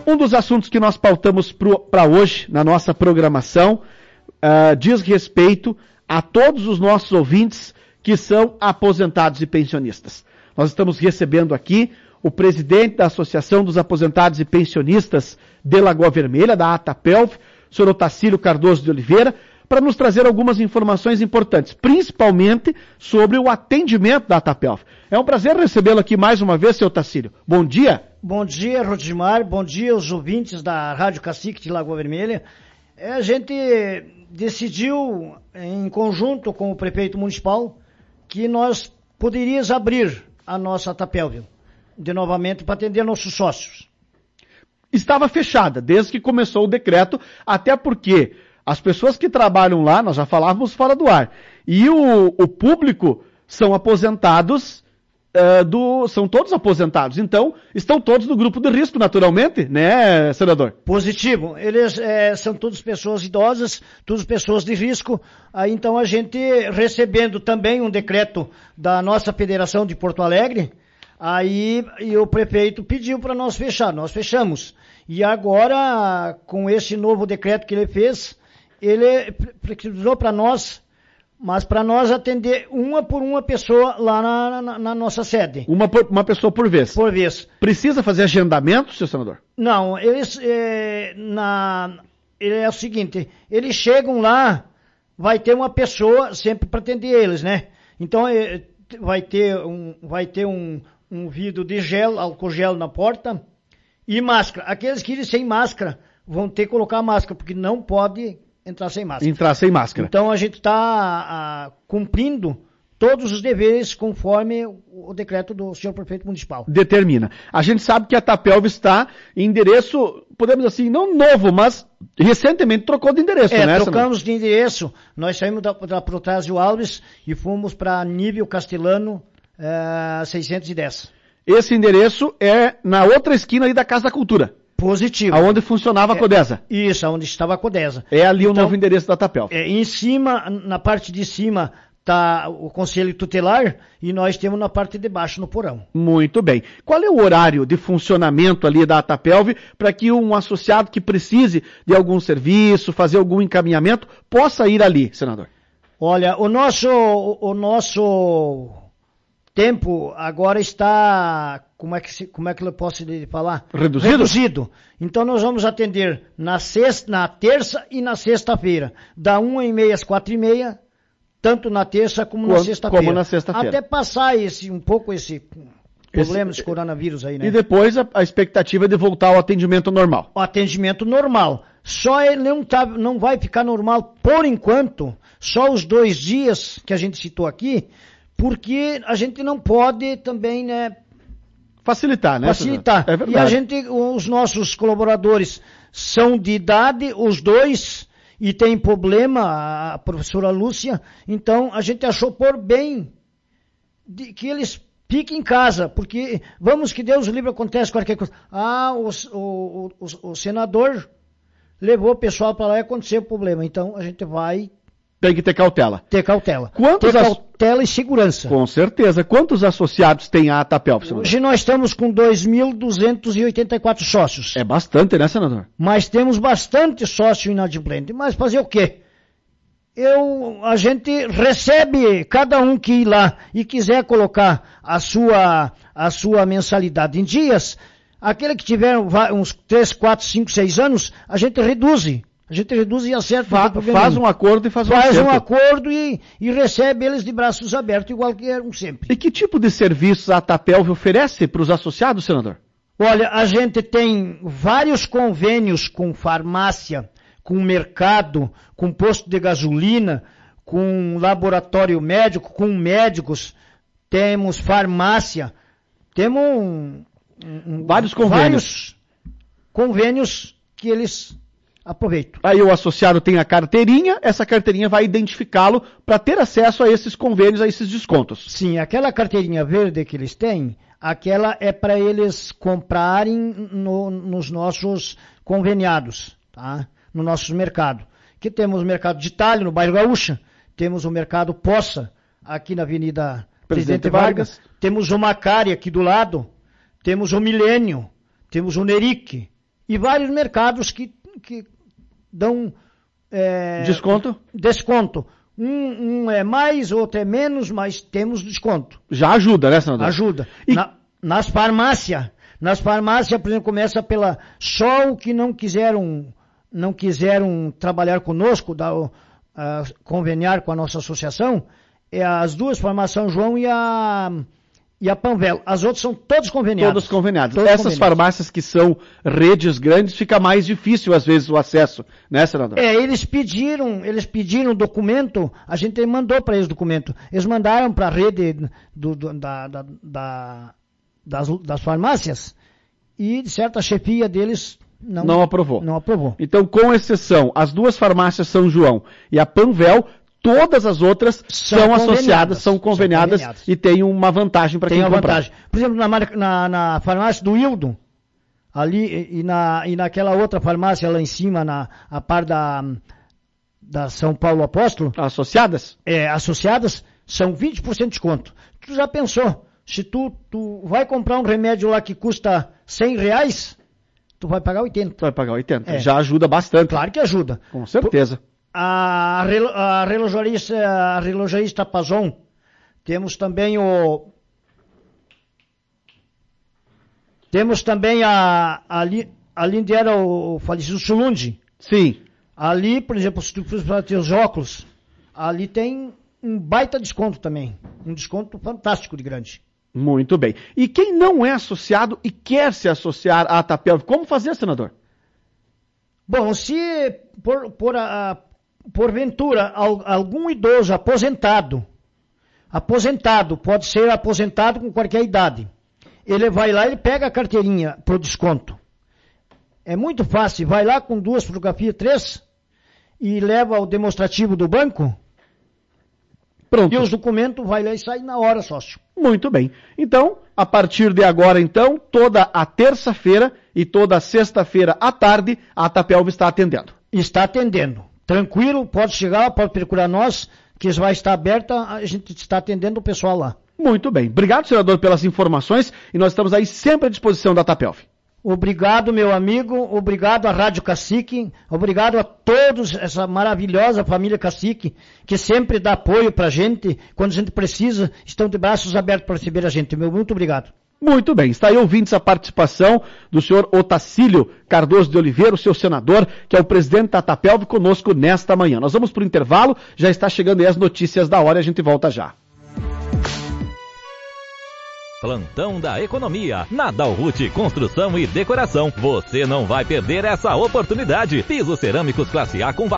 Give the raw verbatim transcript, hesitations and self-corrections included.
Um dos assuntos que nós pautamos para hoje, na nossa programação, uh, diz respeito a todos os nossos ouvintes que são aposentados e pensionistas. Nós estamos recebendo aqui o presidente da Associação dos Aposentados e Pensionistas de Lagoa Vermelha, da ATAPELV, o senhor Otacílio Cardoso de Oliveira, para nos trazer algumas informações importantes, principalmente sobre o atendimento da ATAPELV. É um prazer recebê-lo aqui mais uma vez, senhor Otacílio. Bom dia. Bom dia, Rodimar. Bom dia aos ouvintes da Rádio Cacique de Lagoa Vermelha. É, a gente decidiu, em conjunto com o prefeito municipal, que nós poderíamos abrir a nossa ATAPELV de novamente para atender nossos sócios. Estava fechada desde que começou o decreto, até porque as pessoas que trabalham lá, nós já falávamos fora do ar, e o, o público são aposentados, uh, do, são todos aposentados, então estão todos no grupo de risco, naturalmente, né, senador? Positivo, eles é, são todas pessoas idosas, todas pessoas de risco, aí então a gente recebendo também um decreto da nossa Federação de Porto Alegre, aí e o prefeito pediu para nós fechar, nós fechamos, e agora com esse novo decreto que ele fez, ele precisou para nós, mas para nós atender uma por uma pessoa lá na, na, na nossa sede. Uma, por, uma pessoa por vez? Por vez. Precisa fazer agendamento, senhor senador? Não, eles, é, na, é o seguinte, eles chegam lá, vai ter uma pessoa sempre para atender eles, né? Então é, vai ter, um, vai ter um, um vidro de gel, álcool gel na porta e máscara. Aqueles que irem sem máscara vão ter que colocar máscara, porque não pode entrar sem máscara. Entrar sem máscara. Então a gente está cumprindo todos os deveres conforme o decreto do senhor prefeito municipal. Determina. A gente sabe que a ATAPELV está em endereço, podemos assim, não novo, mas recentemente trocou de endereço, é, né? É, trocamos de endereço. Nós saímos da, da Protásio Alves e fomos para Nível Castelano é, seiscentos e dez. Esse endereço é na outra esquina ali da Casa da Cultura. Positivo. Aonde funcionava a Codesa. É, isso, aonde estava a Codesa. É ali então, o novo endereço da ATAPELV. É, em cima, na parte de cima, está o Conselho Tutelar e nós temos na parte de baixo, no porão. Muito bem. Qual é o horário de funcionamento ali da ATAPELV para que um associado que precise de algum serviço, fazer algum encaminhamento, possa ir ali, senador? Olha, o nosso, o, o nosso tempo agora está, como é que, se, como é que eu posso falar? Reduzido? Reduzido. Então nós vamos atender na, sexta, na terça e na sexta-feira, da uma e meia às quatro e meia, tanto na terça como Quando, na sexta-feira. Como na sexta-feira. Até passar esse, um pouco esse problema esse, desse coronavírus aí, né? E depois a, a expectativa é de voltar ao atendimento normal. O atendimento normal. Só ele não, tá, não vai ficar normal por enquanto, só os dois dias que a gente citou aqui, porque a gente não pode também, né? Facilitar, né? Facilitar. É verdade. E a gente, os nossos colaboradores são de idade, os dois, e tem problema, a professora Lúcia, então a gente achou por bem de que eles fiquem em casa, porque vamos que Deus livre, acontece qualquer coisa. Ah, o, o, o, o senador levou o pessoal para lá e aconteceu o problema, então a gente vai... Tem que ter cautela. Ter cautela. Quantos ter as... cautela e segurança. Com certeza. Quantos associados tem a ATAPELV, senador? Hoje nós estamos com dois mil duzentos e oitenta e quatro sócios. É bastante, né, senador? Mas temos bastante sócio inadimplente. Mas fazer o quê? Eu, a gente recebe cada um que ir lá e quiser colocar a sua, a sua mensalidade em dias, aquele que tiver uns três, quatro, cinco, seis anos, a gente reduz. A gente reduz e acerta. Fa faz um acordo e faz um acerto. Faz um acordo e, e recebe eles de braços abertos, igual que eram sempre. E que tipo de serviços a ATAPELV oferece para os associados, senador? Olha, a gente tem vários convênios com farmácia, com mercado, com posto de gasolina, com laboratório médico, com médicos. Temos farmácia. Temos um, um, vários convênios. Vários convênios que eles... Aproveito. Aí o associado tem a carteirinha, essa carteirinha vai identificá-lo para ter acesso a esses convênios, a esses descontos. Sim, aquela carteirinha verde que eles têm, aquela é para eles comprarem no, nos nossos conveniados, tá? No nosso mercado. Que temos o mercado de Itália, no bairro Gaúcha, temos o mercado Poça, aqui na Avenida Presidente, Presidente Vargas, Vargas, temos o Macari aqui do lado, temos o Milênio, temos o Nerique, e vários mercados que, que dão é, desconto. Desconto. Um, um é mais, outro é menos, mas temos desconto. Já ajuda, né, senador? Ajuda. E... Na, nas farmácias, nas farmácias, por exemplo, começa pela só o que não quiseram, não quiseram trabalhar conosco, dar, uh, conveniar com a nossa associação, é as duas farmácias São João e a e a Panvel. As outras são todas conveniadas. Todas conveniadas. Todas Essas conveniadas. farmácias que são redes grandes, fica mais difícil às vezes o acesso, né, senador? É, eles pediram, eles pediram documento, a gente mandou para eles documento. Eles mandaram para a rede do, do, da, da, da, das, das farmácias e, de certa chefia deles, não, não aprovou. Não aprovou. Então, com exceção, as duas farmácias São João e a Panvel, todas as outras são, são associadas, são conveniadas, são conveniadas e têm uma vantagem para quem comprar. Tem uma vantagem. Por exemplo, na, na, na farmácia do Hildo, ali, e, na, e naquela outra farmácia lá em cima, na a par da, da São Paulo Apóstolo. Associadas? É, associadas, são vinte por cento de desconto. Tu já pensou, se tu, tu vai comprar um remédio lá que custa cem reais, tu vai pagar oitenta. Tu vai pagar oitenta. É. Já ajuda bastante. Claro que ajuda. Com certeza. Por, A, a relojarista, a relojarista Pazon, temos também o, temos também a, ali, ali onde era o falecido Sulundi. Sim. Ali, por exemplo, se tu for ter os óculos, ali tem um baita desconto também, um desconto fantástico de grande. Muito bem. E quem não é associado e quer se associar à Atapelv, como fazer, senador? Bom, se por, por a, porventura, algum idoso aposentado, aposentado, pode ser aposentado com qualquer idade, ele vai lá e pega a carteirinha pro desconto. É muito fácil, vai lá com duas fotografias, três, e leva o demonstrativo do banco, pronto. E os documentos, vai lá e sai na hora, sócio. Muito bem. Então, a partir de agora, então, toda a terça-feira e toda a sexta-feira à tarde, a Atapelv está atendendo. Está atendendo. Tranquilo, pode chegar, pode procurar nós, que vai estar aberta, a gente está atendendo o pessoal lá. Muito bem. Obrigado, senador, pelas informações e nós estamos aí sempre à disposição da Atapelv. Obrigado, meu amigo, obrigado à Rádio Cacique, obrigado a todos, essa maravilhosa família Cacique, que sempre dá apoio pra gente, quando a gente precisa, estão de braços abertos para receber a gente. Meu muito obrigado. Muito bem, está aí ouvindo a participação do senhor Otacílio Cardoso de Oliveira, o seu senador, que é o presidente da Atapelv, conosco nesta manhã. Nós vamos para o intervalo, já está chegando aí as notícias da hora e a gente volta já. Plantão da Economia, na Dalruti Construção e Decoração. Você não vai perder essa oportunidade. Pisos cerâmicos classe A com